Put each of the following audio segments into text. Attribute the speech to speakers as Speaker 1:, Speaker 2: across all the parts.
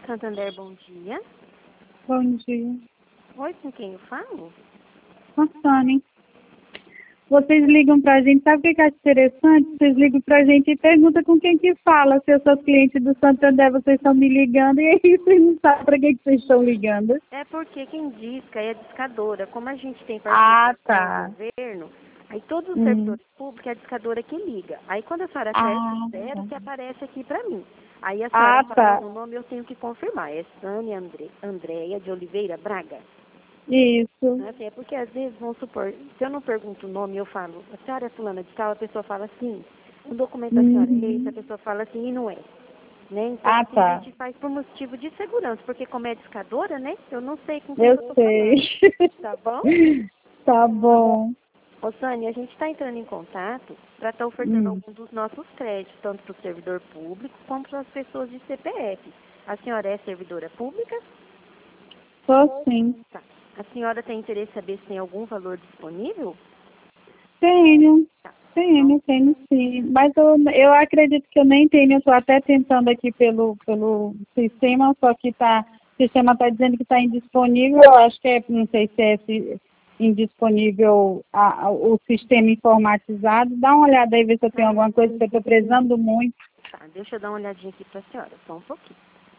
Speaker 1: Santander, bom dia.
Speaker 2: Bom dia.
Speaker 1: Oi, com quem eu falo?
Speaker 2: Antônio, vocês ligam pra gente, sabe o que que é interessante? Vocês ligam pra gente e perguntam com quem que fala. Se eu sou cliente do Santander, vocês estão me ligando, e aí vocês não sabem pra que vocês estão ligando.
Speaker 1: É porque quem disca é a discadora. Como a gente tem
Speaker 2: Ah,
Speaker 1: parceria com
Speaker 2: tá.
Speaker 1: o governo, aí todos os
Speaker 2: Hum.
Speaker 1: servidores públicos é a discadora que liga. Aí quando a senhora aperta
Speaker 2: Ah,
Speaker 1: o zero,
Speaker 2: tá.
Speaker 1: que aparece aqui pra mim. Aí a senhora
Speaker 2: Ah, tá.
Speaker 1: falando o nome, eu tenho que confirmar. É Sânia Andréia de Oliveira Braga.
Speaker 2: Isso.
Speaker 1: Assim, é porque às vezes, vamos supor, se eu não pergunto o nome, eu falo, a senhora é fulana de tal, a pessoa fala assim, o documento da senhora é esse, a
Speaker 2: Uhum.
Speaker 1: pessoa fala assim e não é. Né? Então,
Speaker 2: Ah,
Speaker 1: assim, a
Speaker 2: tá.
Speaker 1: gente faz por motivo de segurança, porque como é discadora, né? Eu não sei com quem
Speaker 2: Eu
Speaker 1: eu tô
Speaker 2: sei.
Speaker 1: falando, tá bom?
Speaker 2: Tá bom.
Speaker 1: Ô, Sânia, a gente está entrando em contato para estar ofertando
Speaker 2: Hum.
Speaker 1: algum dos nossos créditos, tanto para o servidor público como para as pessoas de CPF. A senhora é servidora pública?
Speaker 2: Tô sim.
Speaker 1: Tá. A senhora tem interesse em saber se tem algum valor disponível?
Speaker 2: Tenho.
Speaker 1: Tá.
Speaker 2: Tenho sim. Mas eu acredito que eu nem tenho. Eu estou até tentando aqui pelo sistema, só que o sistema está dizendo que está indisponível. Eu acho que não sei se é indisponível o sistema informatizado. Dá uma olhada aí, ver se eu tenho alguma coisa que eu estou precisando muito.
Speaker 1: Tá, deixa eu dar uma olhadinha aqui para a senhora, só um pouquinho.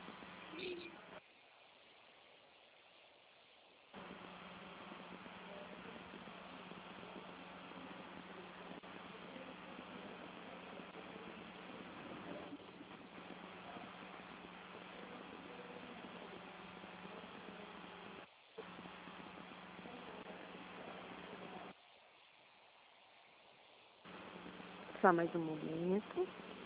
Speaker 1: Só mais um momento.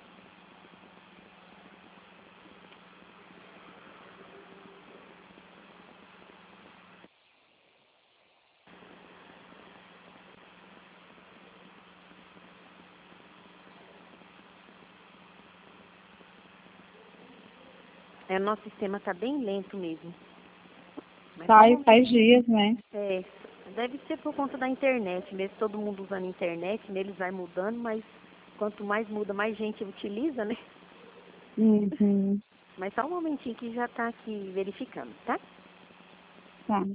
Speaker 1: É, nosso sistema está bem lento mesmo. Mas só um momento.
Speaker 2: Faz dias, né?
Speaker 1: É, deve ser por conta da internet mesmo, todo mundo usando a internet, neles vai mudando, mas quanto mais muda, mais gente utiliza, né?
Speaker 2: Uhum.
Speaker 1: Mas só um momentinho que já está aqui verificando, tá?
Speaker 2: Tá.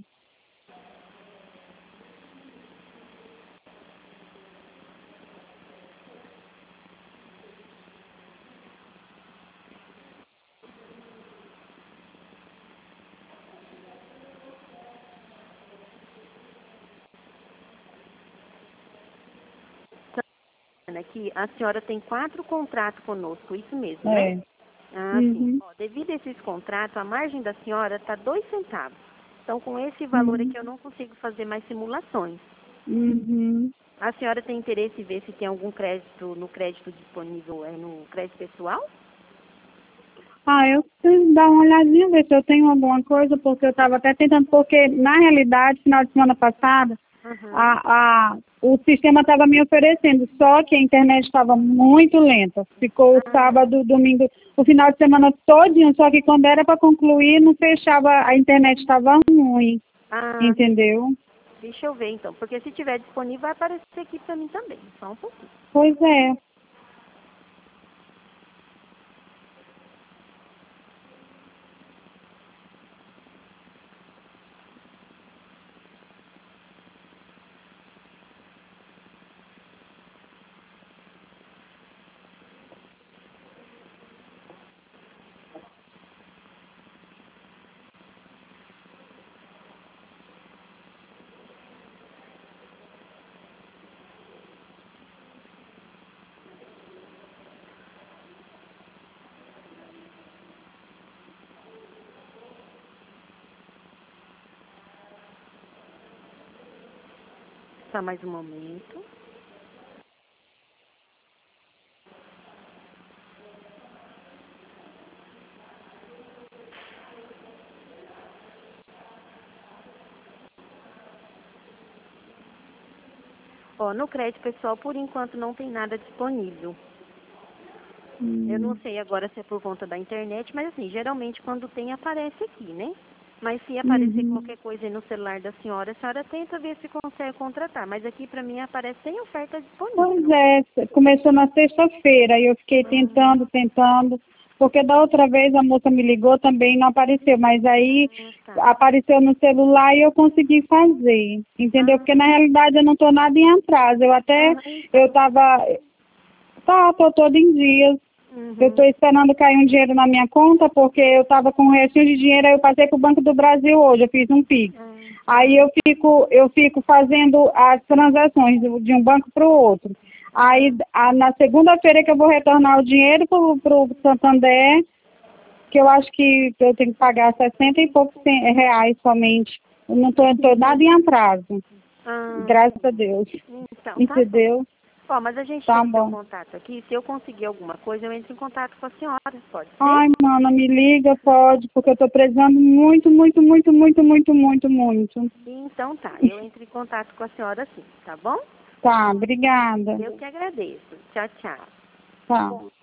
Speaker 1: Aqui, a senhora tem 4 contratos conosco, isso mesmo, né?
Speaker 2: É.
Speaker 1: Ah, sim.
Speaker 2: Uhum.
Speaker 1: Ó, devido a esses contratos, a margem da senhora está 2 centavos. Então, com esse valor
Speaker 2: Uhum.
Speaker 1: aqui, eu não consigo fazer mais simulações.
Speaker 2: Uhum.
Speaker 1: A senhora tem interesse em ver se tem algum crédito no crédito disponível no crédito pessoal?
Speaker 2: Eu preciso dar uma olhadinha, ver se eu tenho alguma coisa, porque eu estava até tentando, porque na realidade, final de semana passada,
Speaker 1: Uhum.
Speaker 2: o sistema estava me oferecendo, só que a internet estava muito lenta. Ficou o
Speaker 1: Ah,
Speaker 2: sábado, domingo, o final de semana todinho, só que quando era para concluir, não fechava, a internet estava ruim,
Speaker 1: ah,
Speaker 2: entendeu?
Speaker 1: deixa eu ver então, porque se tiver disponível vai aparecer aqui para mim também, só um pouquinho.
Speaker 2: Pois é.
Speaker 1: Só mais um momento. Ó, no crédito pessoal, por enquanto, não tem nada disponível. Eu não
Speaker 2: Hum.
Speaker 1: sei agora se é por conta da internet, mas assim, geralmente quando tem, aparece aqui, né? Mas se aparecer
Speaker 2: Uhum.
Speaker 1: qualquer coisa aí no celular da senhora, a senhora tenta ver se consegue contratar. Mas aqui pra mim aparece sem oferta disponível.
Speaker 2: Pois
Speaker 1: Não.
Speaker 2: é, começou na sexta-feira e eu fiquei
Speaker 1: Hum,
Speaker 2: tentando. Porque da outra vez a moça me ligou também não apareceu, mas aí
Speaker 1: Tá.
Speaker 2: apareceu no celular e eu consegui fazer, entendeu? Porque na realidade eu não estou nada em atraso, eu estava, tô todo em dias. Eu estou esperando cair um dinheiro na minha conta, porque eu estava com um restinho de dinheiro, aí eu passei para o Banco do Brasil hoje, eu fiz um Pix. Aí eu fico fazendo as transações de um banco para o outro. Aí na segunda-feira que eu vou retornar o dinheiro para o Santander, que eu acho que eu tenho que pagar 60 e poucos reais somente. Eu não estou nada em atraso. Graças a Deus.
Speaker 1: Então,
Speaker 2: entendeu?
Speaker 1: Ó, mas a gente
Speaker 2: Tá
Speaker 1: tem seu
Speaker 2: bom.
Speaker 1: contato aqui. Se eu conseguir alguma coisa, eu entro em contato com a senhora. Pode ser?
Speaker 2: Ai, mana, me liga, pode, porque eu tô precisando muito, muito, muito, muito, muito, muito, muito.
Speaker 1: Então tá, eu entro em contato com a senhora sim, tá bom?
Speaker 2: Tá, obrigada.
Speaker 1: Eu que agradeço. Tchau, tchau.
Speaker 2: Tá.